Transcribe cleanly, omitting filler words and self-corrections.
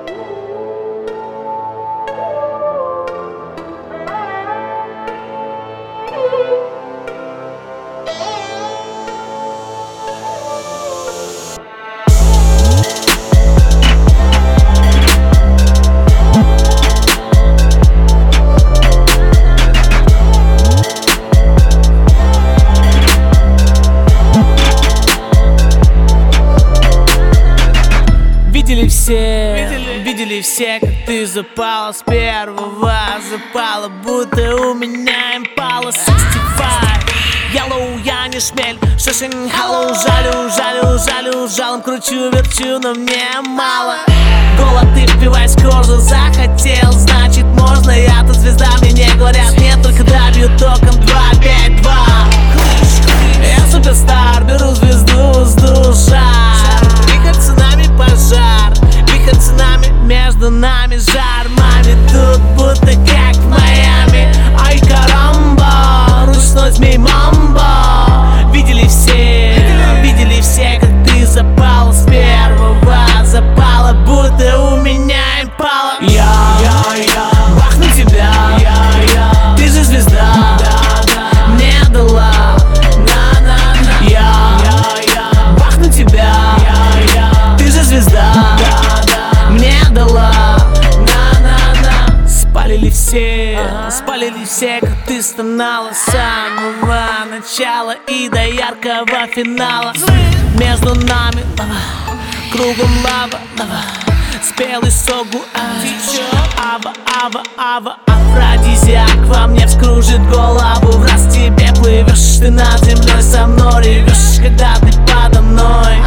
Видели все, как ты запала с первого запала, будто у меня импала 65. Yellow, я не шмель, шишень, hello, жалю, жалом кручу, верчу, но мне мало. Голод ты впиваясь в кожу, захотел, значит можно. Я-то звезда, мне не говорят нет, только добью током 252. Я суперстар, беру звезду, сду шар. Вихрь цунами, пожар, вихрь цунами, между нами жар. Маме тут будто как в Майами. Ай, карамба, ручной змей мамба. Видели все, как ты запала с первого запала, будто у меня импала. Я бахну тебя, ты же звезда, мне дала. Я бахну тебя, ты же звезда, мне дала. Спалили все, как ты стонала с самого начала и до яркого финала. Между нами лава, кругом лава, спелый согу, ава, афродизиак во мне вскружит голову. Раз тебе плывешь, ты над землей со мной ревешь, когда ты подо мной.